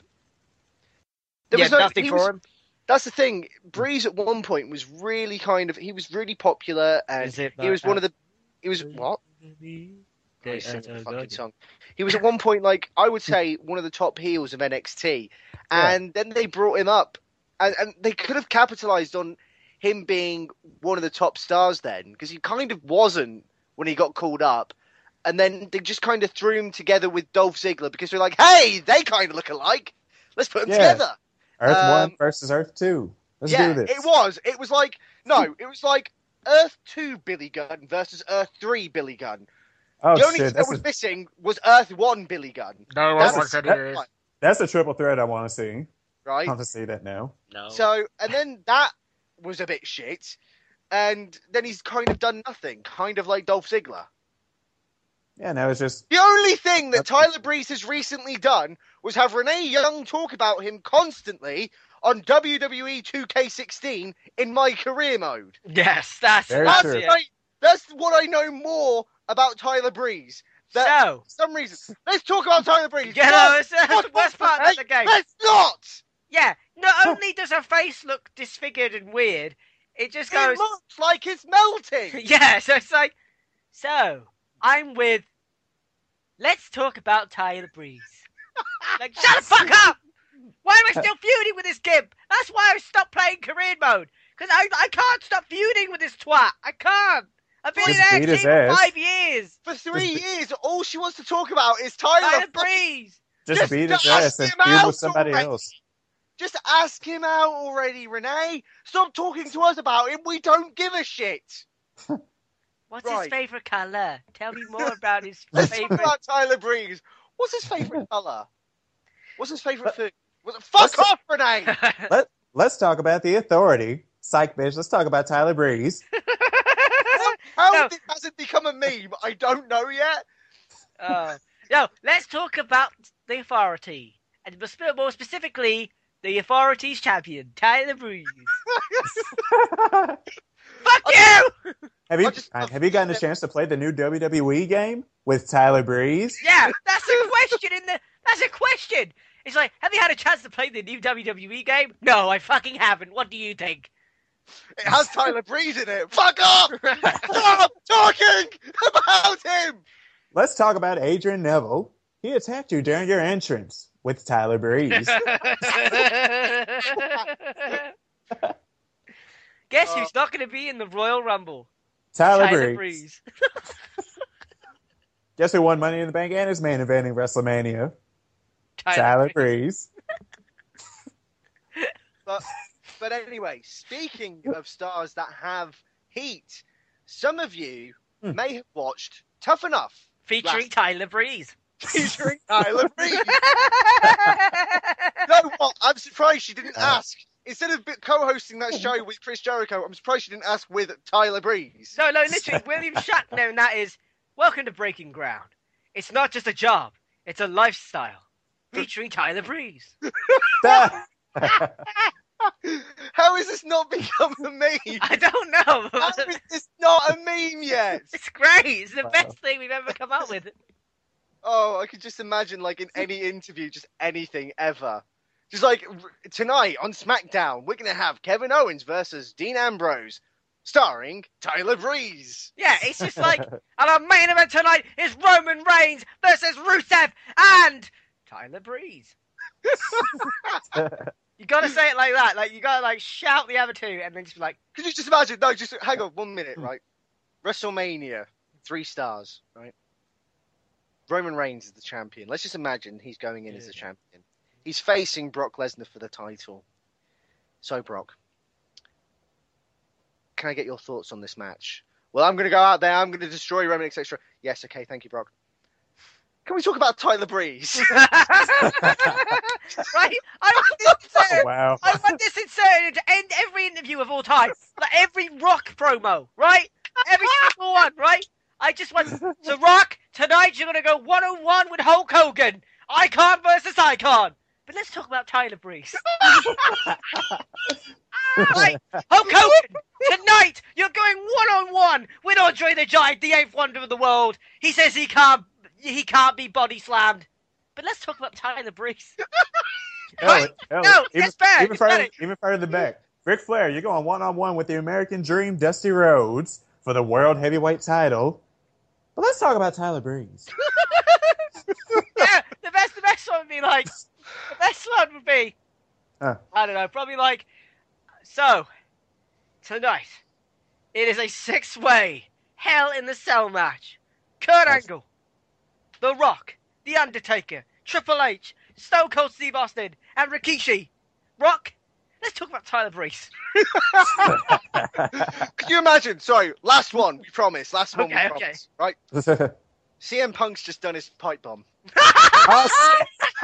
There yeah, was no- nothing he for was- him. That's the thing. Breeze at one point was really kind of. He was really popular, and Is it he was that- one of the. He was what? They- I sing uh, the uh, fucking God. song. He was at one point like I would say one of the top heels of N X T, and then they brought him up, and, and they could have capitalized on him being one of the top stars then, because he kind of wasn't when he got called up, and then they just kind of threw him together with Dolph Ziggler because they're like, hey, they kind of look alike. Let's put them Yeah. together. Earth Um, one versus Earth two. Let's yeah, do this. it was. It was like no, it was like Earth two Billy Gunn versus Earth three Billy Gunn. Oh the only shit, thing that that's was a, missing was Earth one Billy Gunn. No one That's wants a- to do this. that's a triple threat I want to see. I Right. want to see that now. No. So, and then that was a bit shit, and then he's kind of done nothing, kind of like Dolph Ziggler. Yeah, now it's just The only thing that That's- Tyler Breeze has recently done was have Renee Young talk about him constantly on W W E two K sixteen in My Career Mode. yes, that's Very that's true. That's, it. right. That's what I know more about Tyler Breeze. That, So, for some reason, let's talk about Tyler Breeze. yeah, no, it's uh, What the worst part of Hey, the game. Let's not. Yeah, not only does her face look disfigured and weird, it just It goes. looks like it's melting. Yeah, so it's like, so I'm with. Let's talk about Tyler Breeze. Like, shut the fuck up! Why am I still feuding with this gimp? That's why I stopped playing career mode. Because I, I can't stop feuding with this twat. I can't. I've been Just in beat N X T his for ass. five years. For three years, all she wants to talk about is Tyler. Tyler fucking- Breeze. just Just beat his ask ass and him feud out with somebody already. else. Just ask him out already, Renee. Stop talking to us about him. We don't give a shit. What's Right. his favorite color? Tell me more about his Let's talk favorite. about Tyler Breeze. What's his favorite color? What's his favorite food? Was it fuck let's- off, Renee? Let Let's talk about the Authority. Psych, bitch. Let's talk about Tyler Breeze. How No. this hasn't become a meme, I don't know yet. Uh, no, let's talk about the Authority, and more more specifically, the Authority's champion, Tyler Breeze. Fuck you! Have you I just- uh, have you gotten a chance to play the new W W E game with Tyler Breeze? Yeah, that's a question in the. That's a question. It's like, have you had a chance to play the new W W E game? No, I fucking haven't. What do you think? It has Tyler Breeze in it. Fuck off! Stop talking about him! Let's talk about Adrian Neville. He attacked you during your entrance with Tyler Breeze. Guess Uh, who's not going to be in the Royal Rumble? Tyler, Tyler Breeze. Breeze. Guess who won Money in the Bank and is main eventing WrestleMania? Tyler, Tyler Breeze. Breeze. But but anyway, speaking of stars that have heat, some of you Hmm. may have watched Tough Enough Featuring last- Tyler Breeze. featuring Tyler Breeze. You know what? I'm surprised she didn't Uh. ask. Instead of co-hosting that show with Chris Jericho, I'm surprised she didn't ask with Tyler Breeze. No, no, literally, William Shatner, and that is, welcome to Breaking Ground. It's not just a job, it's a lifestyle. Featuring Tyler Breeze. How has this not become a meme? I don't know. How is this not a meme yet? It's great. It's the Wow. best thing we've ever come up with. Oh, I could just imagine, like, in any interview, just anything ever. Just like, r- tonight on SmackDown, we're going to have Kevin Owens versus Dean Ambrose, starring Tyler Breeze. Yeah, it's just like, and our main event tonight is Roman Reigns versus Rusev and Tyler Breeze. You gotta say it like that. Like, you gotta, like, shout the other two and then just be like, Could you just imagine? No, just hang on one minute, right? WrestleMania, three stars, right? Roman Reigns is the champion. Let's just imagine he's going in as the champion. He's facing Brock Lesnar for the title. So, Brock, can I get your thoughts on this match? Well, I'm going to go out there. I'm going to destroy Roman, et cetera. Yes, okay, thank you, Brock. Can we talk about Tyler Breeze? right? I want this inserted. Wow. I want this inserted to end every interview of all time. Like every Rock promo, right? Every single one, right? I just want, so Rock, tonight you're going to go one-on-one with Hulk Hogan. Icon versus Icon. But let's talk about Tyler Breeze. Right, Hulk Hogan, tonight you're going one-on-one with Andre the Giant, the eighth wonder of the world. He says he can't, he can't be body slammed. But let's talk about Tyler Breeze. Hell, hell, No, even, it's bad, Even it's further, bad. even further back. Ric Flair, you're going one-on-one with the American Dream, Dusty Rhodes, for the World Heavyweight title. But let's talk about Tyler Breeze. Yeah, the best, the best one would be like, the best one would be, Huh. I don't know, probably like, so, tonight, it is a six-way Hell in the Cell match. Kurt Nice. Angle, The Rock, The Undertaker, Triple H, Stone Cold Steve Austin, and Rikishi. Rock, let's talk about Tyler Breeze. Could you imagine? Sorry, last one, we promise. Last one, Okay, we okay. promise. Right? C M Punk's just done his pipe bomb. Oh,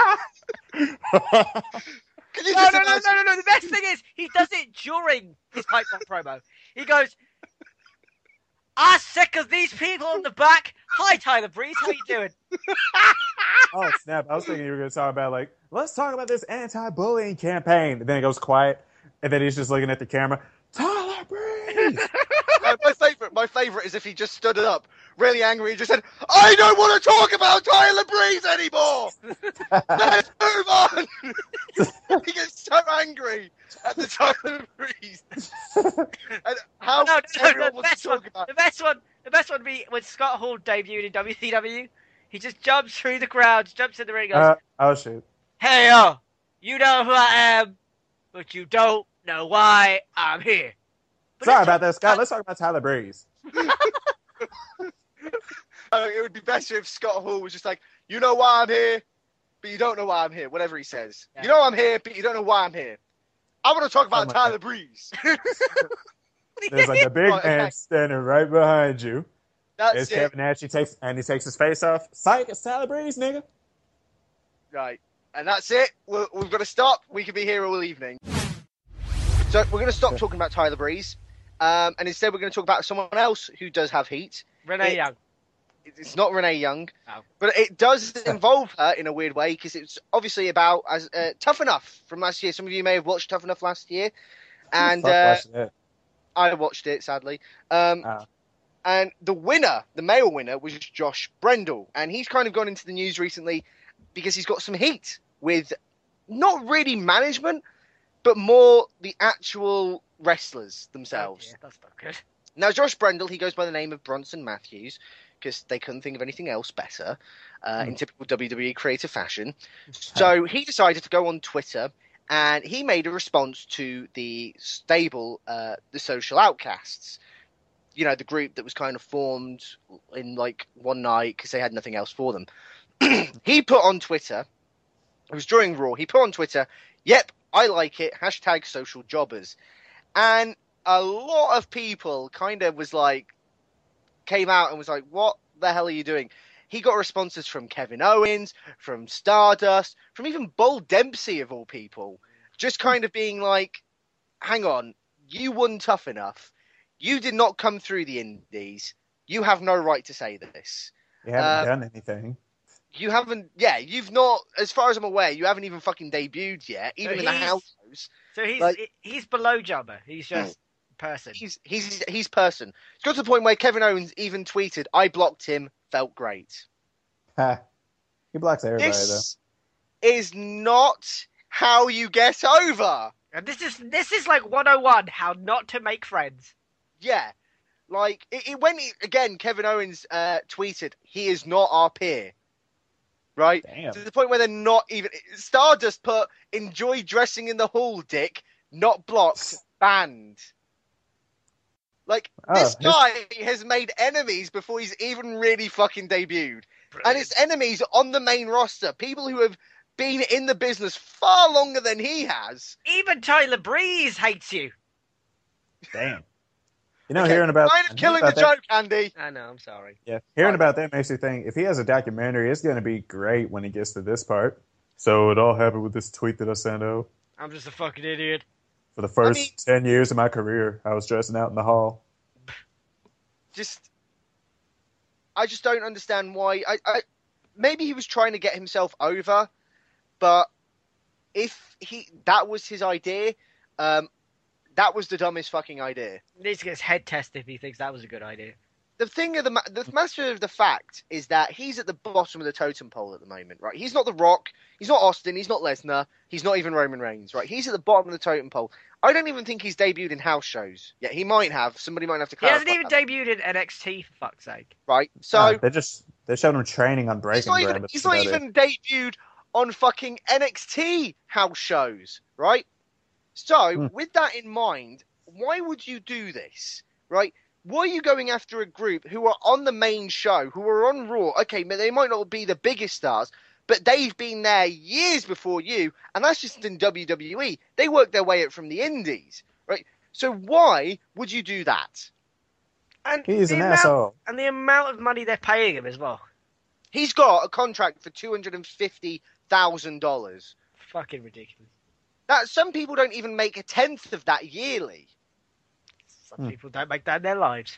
Could you No, just no, no, imagine? no, no, no. The best thing is, he does it during his pipe bomb promo. He goes, I'm sick of these people in the back. Hi, Tyler Breeze. How you doing? oh, snap. I was thinking you were going to talk about, like, let's talk about this anti-bullying campaign. And then it goes quiet. And then he's just looking at the camera. Tyler Breeze! Uh, my favorite, my favorite is if he just stood up, really angry, and just said, "I don't want to talk about Tyler Breeze anymore. Let's move on." He gets so angry at the Tyler Breeze, and how No, no, no, everyone the wants best to one, talk about. the best one, the best one would be when Scott Hall debuted in W C W. He just jumps through the crowd, jumps in the ring, and goes, Uh, oh, shoot. "Hey, yo, you know who I am, but you don't know why I'm here." But Sorry let's about talk that, Scott. Let's talk about Tyler Breeze. Uh, it would be better if Scott Hall was just like, "You know why I'm here, but you don't know why I'm here." Whatever he says, Yeah. you know I'm here, but you don't know why I'm here. I want to talk about my Tyler God. Breeze. There's like a big Right, man okay. standing right behind you. That's It's it. Kevin Nash. He takes, and he takes his face off. Psych, it's Tyler Breeze, nigga. Right. And that's it. We're, we've got to stop. We could be here all evening. So we're going to stop talking about Tyler Breeze. Um, and instead, we're going to talk about someone else who does have heat. Renee It- Young. It's not Renee Young, Oh. but it does involve her in a weird way because it's obviously about as uh, Tough Enough from last year. Some of you may have watched Tough Enough last year, and Fuck uh, watching that. I watched it sadly. Um, Ah. And the winner, the male winner, was Josh Brendel, and he's kind of gone into the news recently because he's got some heat with not really management, but more the actual wrestlers themselves. Oh, yeah, that's not good. Now, Josh Brendel, he goes by the name of Bronson Matthews because they couldn't think of anything else better uh, Hmm. in typical W W E creative fashion. So he decided to go on Twitter and he made a response to the stable, uh, the Social Outcasts. You know, the group that was kind of formed in like one night because they had nothing else for them. He put on Twitter, It was during Raw. He put on Twitter, "Yep, I like it. Hashtag social jobbers." And a lot of people kind of was like, came out and was like, what the hell are you doing? He got responses from Kevin Owens, from Stardust, from even Bull Dempsey of all people, just kind of being like, hang on, you won Tough Enough. You did not come through the indies. You have no right to say this. You haven't Uh, done anything. You haven't, yeah, you've not, as far as I'm aware, you haven't even fucking debuted yet, even in the he's- house shows. So he's Like- he's below Jobber. He's just person. He's, he's, he's person. It's got to the point where Kevin Owens even tweeted, "I blocked him, felt great." Ha. He blocks everybody, This is not how you get over. And this is this is like one oh one, how not to make friends. Yeah. Like, it, it when, it, again, Kevin Owens uh, tweeted, "He is not our peer." Right? though. Damn. To the point where they're not even... Stardust put, "Enjoy dressing in the hall, dick. Not blocked. Banned." Like, Oh, this his- guy has made enemies before he's even really fucking debuted. And it's enemies on the main roster. People who have been in the business far longer than he has. Even Tyler Breeze hates you. Damn. You know, Okay, hearing about... kind of killing the about that- joke, Andy. I know, I'm sorry. Yeah, hearing Right. about that makes you think, if he has a documentary, it's going to be great when he gets to this part. So it all happened with this tweet that I sent out. I'm just a fucking idiot. For the first mean- ten years of my career, I was dressing out in the hall. Just, I just don't understand why. I, I, maybe he was trying to get himself over, but if he that was his idea, um, that was the dumbest fucking idea. He needs to get his head tested if he thinks that was a good idea. The thing of the ma- the matter of the fact is that he's at the bottom of the totem pole at the moment, right? He's not The Rock, he's not Austin, he's not Lesnar, he's not even Roman Reigns, right? He's at the bottom of the totem pole. I don't even think he's debuted in house shows. Yeah, he might have. Somebody might have to He clarify. hasn't even that, debuted in N X T, for fuck's sake. right? So Ah, they just they showed him training on he's Breaking not Ground. even that's he's not about it. even debuted on fucking N X T house shows, right? So Hmm. with that in mind, why would you do this, right? Why are you going after a group who are on the main show, who are on Raw? Okay, they might not be the biggest stars, but they've been there years before you, and that's just in W W E. They worked their way up from the indies, right? So why would you do that? And He's the an amount, asshole. And the amount of money they're paying him as well. He's got a contract for two hundred and fifty thousand dollars. Fucking ridiculous. That some people don't even make a tenth of that yearly. Some Hmm. people don't make that in their lives.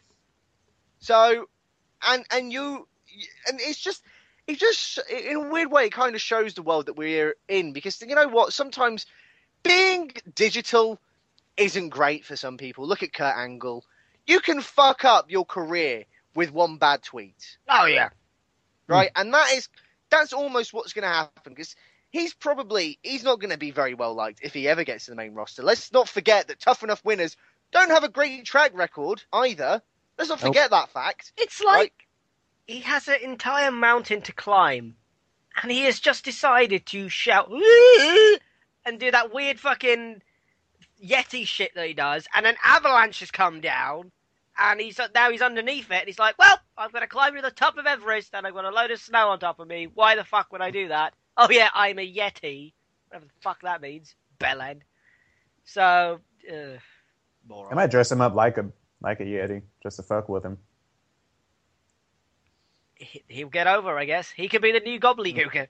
So, and and you, and it's just, it just in a weird way, it kind of shows the world that we're in, because you know what? Sometimes being digital isn't great for some people. Look at Kurt Angle. You can fuck up your career with one bad tweet, Oh, yeah. right? And that is that's almost what's going to happen, because he's probably he's not going to be very well liked if he ever gets to the main roster. Let's not forget that Tough Enough winners don't have a great track record either. Let's not Nope. forget that fact. It's like he has an entire mountain to climb, and he has just decided to shout "Woo!" and do that weird fucking Yeti shit that he does, and an avalanche has come down, and he's now he's underneath it, and he's like, well, I'm going to climb to the top of Everest, and I've got a load of snow on top of me. Why the fuck would I do that? Oh yeah, I'm a Yeti. Whatever the fuck that means. Bellend. So, uh, moron. I might dress him up like a like a Yeti just to fuck with him. He- He'll get over, I guess. He could be the new gobbledygooker.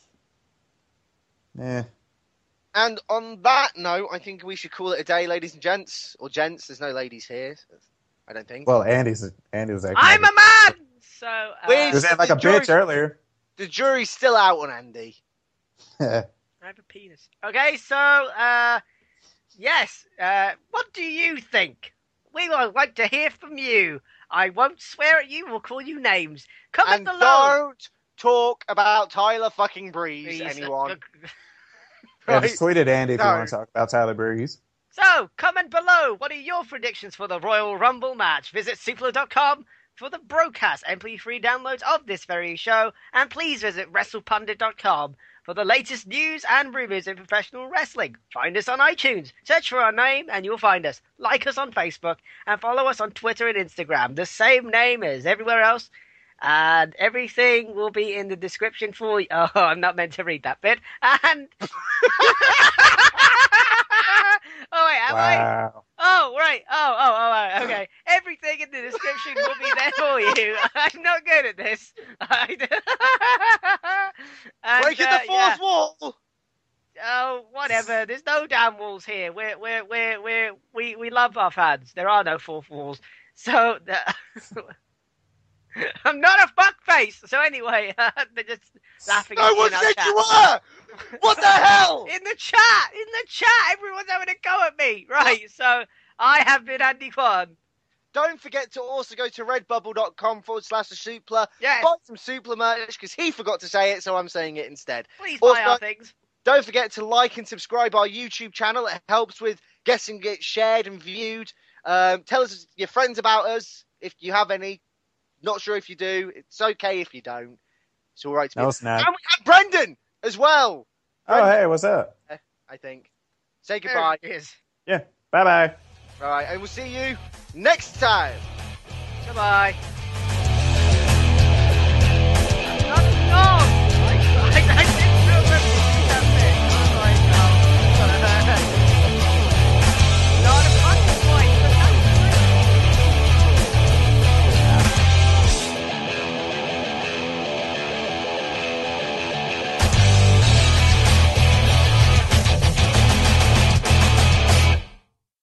Eh. And on that note, I think we should call it a day, ladies and gents. Or gents, there's no ladies here. I don't think. Well, Andy's Andy was acting. I'm like a man! So, uh, Where's- He was acting like a the jury- bitch earlier. The jury's still out on Andy. I have a penis. Okay, so, uh, yes, uh, what do you think? We would like to hear from you. I won't swear at you, we'll call you names. Comment And below. don't talk about Tyler fucking Breeze, Please, uh, anyone. Yeah, Right? just tweet at Andy if No. you want to talk about Tyler Breeze. So, comment below. What are your predictions for the Royal Rumble match? Visit Suplo dot com for the broadcast M P three downloads of this very show. And please visit WrestlePundit dot com for the latest news and rumors in professional wrestling. Find us on iTunes. Search for our name and you'll find us. Like us on Facebook and follow us on Twitter and Instagram. The same name as everywhere else. And everything will be in the description for you. Oh, I'm not meant to read that bit. And oh wait, am I? Wow. Oh right. Oh oh oh. Right. Okay. Everything in the description will be there for you. I'm not good at this. And, Breaking uh, the fourth yeah. wall. Oh, whatever. There's no damn walls here. We're we're we're we're we we love our fans. There are no fourth walls. So. The... I'm not a fuckface. So anyway, they're just laughing at No me one in our said chat. you were. What the hell? In the chat, in the chat, everyone's having a go at me. Right, so I have been Andy Kwan. Don't forget to also go to redbubble.com forward slash the Supla. Yes. Buy some Supla merch because he forgot to say it, so I'm saying it instead. Please Also, buy our things. Don't forget to like and subscribe our YouTube channel. It helps with getting it shared and viewed. Um, tell us your friends about us if you have any. Not sure if you do. It's okay if you don't. It's all right to be. No, it's not. And we have Brendan as well. Oh, hey, what's up? I think. Say goodbye. There it is. Yeah, bye-bye. All right, and we'll see you next time. Goodbye.